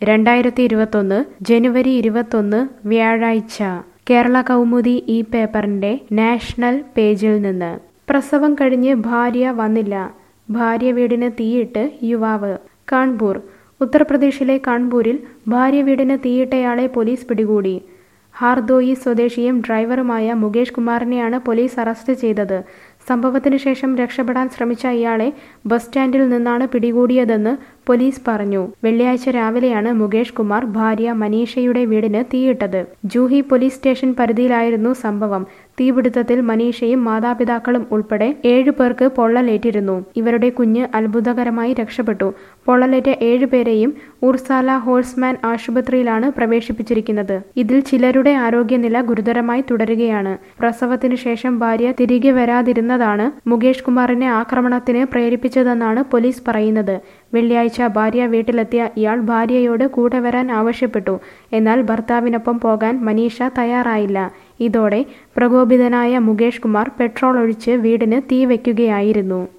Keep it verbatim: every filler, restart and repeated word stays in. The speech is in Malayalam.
രണ്ടായിരത്തി ഇരുപത്തൊന്ന് ജനുവരി ഇരുപത്തൊന്ന് വ്യാഴാഴ്ച കേരള കൗമുദി ഈ പേപ്പറിന്റെ നാഷണൽ പേജിൽ നിന്ന് പ്രസവം കഴിഞ്ഞ് ഭാര്യ വന്നില്ല. ഭാര്യ വീടിന് തീയിട്ട് യുവാവ്. കാൺപൂർ. ഉത്തർപ്രദേശിലെ കാൺപൂരിൽ ഭാര്യ വീടിന് തീയിട്ടയാളെ പോലീസ് പിടികൂടി. ഹാർദോയി സ്വദേശിയും ഡ്രൈവറുമായ മുകേഷ് കുമാറിനെയാണ് പോലീസ് അറസ്റ്റ് ചെയ്തത്. സംഭവത്തിന് ശേഷം രക്ഷപ്പെടാൻ ശ്രമിച്ച ഇയാളെ ബസ് സ്റ്റാൻഡിൽ നിന്നാണ് പിടികൂടിയതെന്ന് പോലീസ് പറഞ്ഞു. വെള്ളിയാഴ്ച രാവിലെയാണ് മുകേഷ് കുമാർ ഭാര്യ മനീഷയുടെ വീടിന് തീയിട്ടത്. ജൂഹി പോലീസ് സ്റ്റേഷൻ പരിധിയിലായിരുന്നു സംഭവം. തീപിടുത്തത്തിൽ മനീഷയും മാതാപിതാക്കളും ഉൾപ്പെടെ ഏഴു പേർക്ക് പൊള്ളലേറ്റിരുന്നു. ഇവരുടെ കുഞ്ഞ് അത്ഭുതകരമായി രക്ഷപ്പെട്ടു. പൊള്ളലേറ്റ ഏഴുപേരെയും ഉർസാല ഹോഴ്സ്മാൻ ആശുപത്രിയിലാണ് പ്രവേശിപ്പിച്ചിരിക്കുന്നത്. ഇതിൽ ചിലരുടെ ആരോഗ്യനില ഗുരുതരമായി തുടരുകയാണ്. പ്രസവത്തിന് ശേഷം ഭാര്യ തിരികെ വരാതിരുന്നതാണ് മുകേഷ് കുമാറിനെ ആക്രമണത്തിന് പ്രേരിപ്പിച്ചതെന്നാണ് പോലീസ് പറയുന്നത്. വെള്ളിയാഴ്ച ഭാര്യ വീട്ടിലെത്തിയ ഇയാൾ ഭാര്യയോട് കൂടെ വരാൻ ആവശ്യപ്പെട്ടു. എന്നാൽ ഭർത്താവിനൊപ്പം പോകാൻ മനീഷ തയ്യാറായില്ല. ഇതോടെ പ്രകോപിതനായ മുകേഷ് കുമാർ പെട്രോൾ ഒഴിച്ച് വീടിന് തീ വയ്ക്കുകയായിരുന്നു.